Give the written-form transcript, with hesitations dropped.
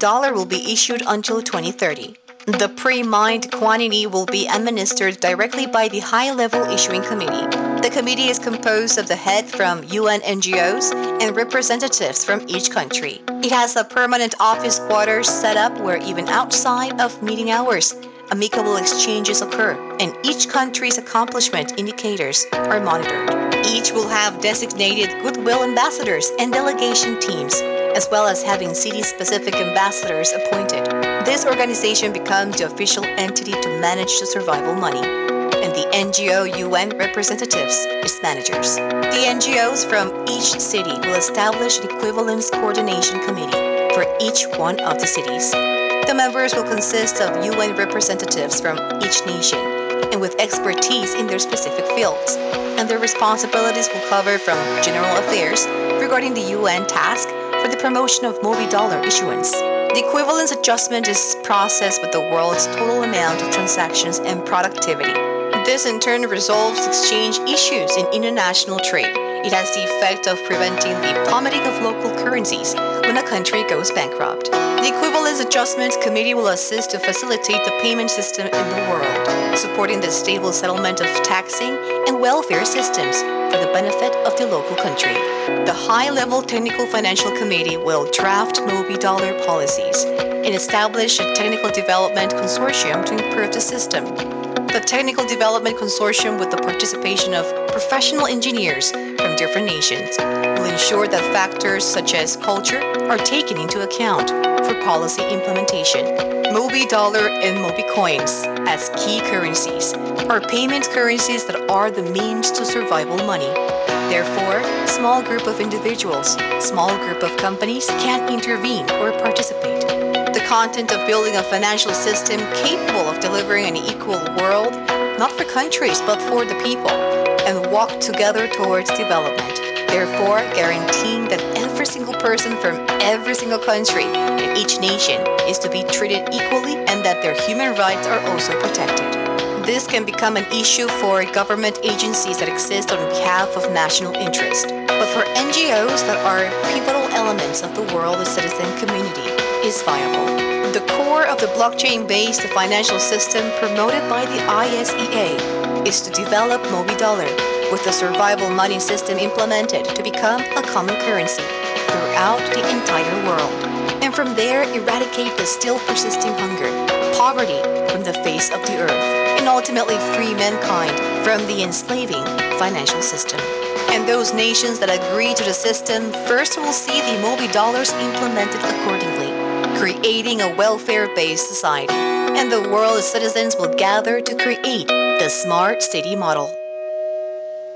Dollar will be issued until 2030. The pre-mined quantity will be administered directly by the High-Level Issuing Committee. The committee is composed of the head from UN NGOs and representatives from each country. It has a permanent office quarters set up where even outside of meeting hours, amicable exchanges occur, and each country's accomplishment indicators are monitored. Each will have designated goodwill ambassadors and delegation teams, as well as having city-specific ambassadors appointed. This organization becomes the official entity to manage the survival money, and the NGO UN representatives as managers. The NGOs from each city will establish an equivalence coordination committee for each one of the cities. The members will consist of UN representatives from each nation and with expertise in their specific fields, and their responsibilities will cover from general affairs regarding the UN task for the promotion of Mobi Dollar issuance. The equivalence adjustment is processed with the world's total amount of transactions and productivity. This in turn resolves exchange issues in international trade. It has the effect of preventing the plummeting of local currencies when a country goes bankrupt. The Equivalence Adjustment Committee will assist to facilitate the payment system in the world, supporting the stable settlement of taxing and welfare systems for the benefit of the local country. The High-Level Technical Financial Committee will draft Mobi Dollar policies and establish a technical development consortium to improve the system. The Technical Development Consortium, with the participation of professional engineers from different nations, will ensure that factors such as culture are taken into account for policy implementation. Mobi Dollar and Mobi Coins, as key currencies, are payment currencies that are the means to survival money. Therefore, small group of individuals, small group of companies can't intervene or participate. The content of building a financial system capable of delivering an equal world, not for countries but for the people, and walk together towards development, therefore guaranteeing that every single person from every single country and each nation is to be treated equally and that their human rights are also protected. This can become an issue for government agencies that exist on behalf of national interest, but for NGOs that are pivotal elements of the world citizen community is viable. The core of the blockchain-based financial system promoted by the ISEA is to develop Mobi Dollar, with the survival money system implemented to become a common currency throughout the entire world, and from there eradicate the still persisting hunger, poverty from the face of the earth, and ultimately free mankind from the enslaving financial system. And those nations that agree to the system first will see the Mobi Dollars implemented accordingly, creating a welfare-based society, and the world's citizens will gather to create the smart city model.